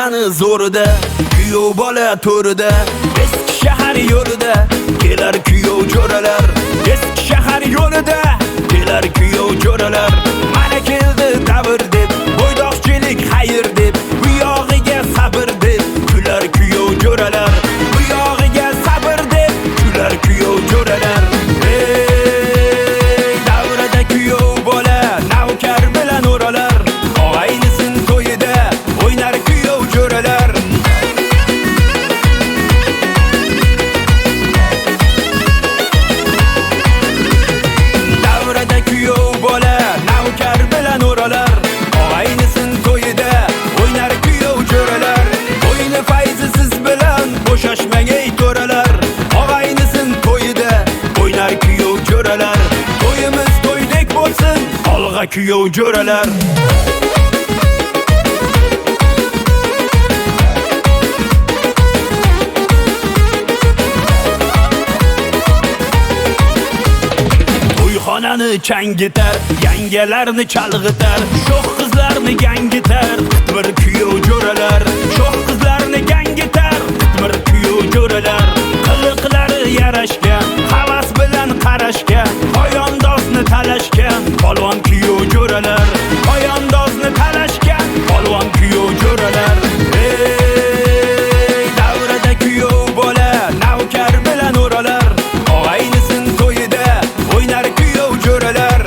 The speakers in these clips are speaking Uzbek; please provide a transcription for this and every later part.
To'yxonani zo'rida, kuyov bola to'rida, eski shahar yo'lida kelar kuyov jo'ralar. Eski shahar yo'lida kelar kuyov jo'ralar. Mana keldi davr deb, bo'ydoqchilik xayr deb, bu yog'iga sabr deb kular kuyov jo'ralar. Bu yog'iga sabr deb kular kuyov jo'ralar. Ey davrada kuyov bola navkar bilan o'ralar. Og'aynisin to'yida o'ynar kuyov jo'ralar. Davrada kuyov bola navkar bilan o'ralar. Og'aynisin to'yida o'ynar kuyov jo'ralar. O'yini fayzi siz bilan bo'shashmang ey to'ralar. Og'aynisin to'yida o'ynar kuyov jo'ralar. To'yimiz to'ydek bo'lsin, olg'a kuyov jo'ralar. To'yxonani changitar, yangalarni chalg'itar, sho'x qizlarni gangitar, bir kuyov jo'ralar. Sho'x qizlarni gangitar, bir kuyov jo'ralar. Qiliqlari yarashgan, havas bilan qarashgan, poyondozni talashgan, polvon kuyov jo'ralar. Poyondozni talashgan, polvon kuyov jo'ralar. Ey davrada kuyov bola navkar bilan o'ralar. Og'aynisin to'yida o'ynar kuyov jo'ralar.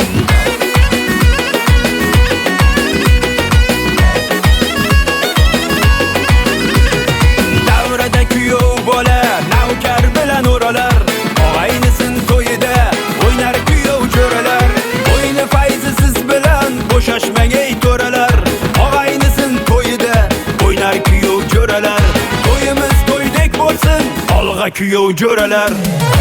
Davrada kuyov bola navkar bilan o'ralar. Og'aynisin to'yida o'ynar kuyov jo'ralar. O'yini fayzi siz bilan bo'shashmang ey to'ralar. Og'aynisin to'yida o'ynar kuyov jo'ralar. To'yimiz to'ydek bo'lsin, olg'a kuyov jo'ralar.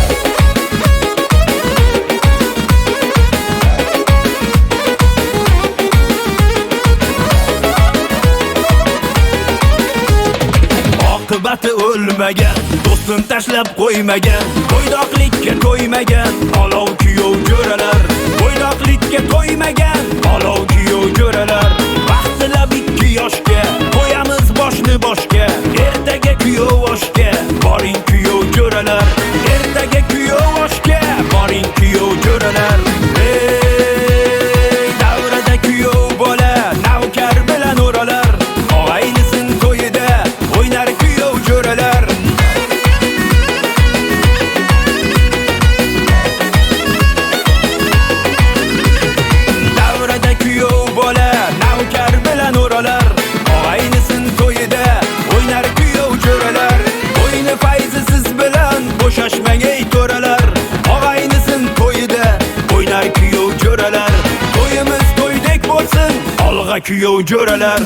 Oqibati o'lmagan, do'stin tashlab qo'ymagan, bo'ydoqlikka to'ymagan, olov kuyov jo'ralar. Bo'ydoqlikka to'ymagan, olov kuyov jo'ralar. Vaqtilab 2 yoshga qo'yamiz boshni boshga. Ertaga kuyov oshga, boring kuyov jo'ralar. Ertaga kuyov oshga, boring kuyov jo'ralar. Ey davrada kuyov bola navkar bilan o'ralar. Og'aynisin to'yida o'ynar kuyov jo'ralar. Davrada kuyov bola navkar bilan o'ralar. Og'aynisin to'yida o'ynar kuyov jo'ralar. O'yini fayzi siz bilan bo'shashmang ey to'ralar. Og'aynisin to'yida o'ynar kuyov jo'ralar. To'yimiz to'ydek bo'lsin, olg'a kuyov jo'ralar.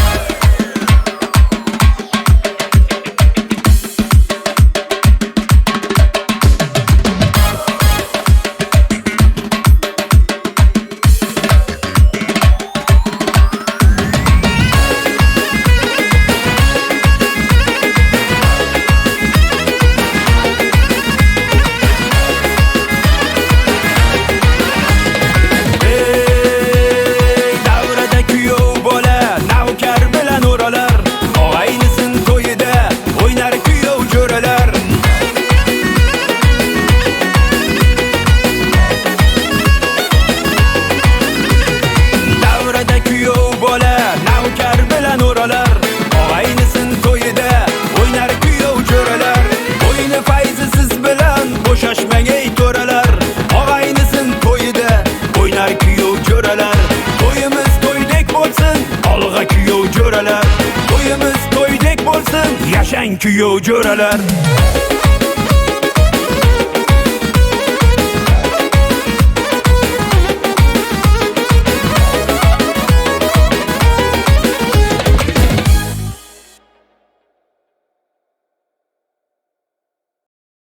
Bo'shashmang ey to'ralar. Og'aynisin to'yida o'ynar kuyov jo'ralar. To'yimiz to'ydek bo'lsin, olg'a kuyov jo'ralar. To'yimiz to'ydek bo'lsin, yashang kuyov jo'ralar.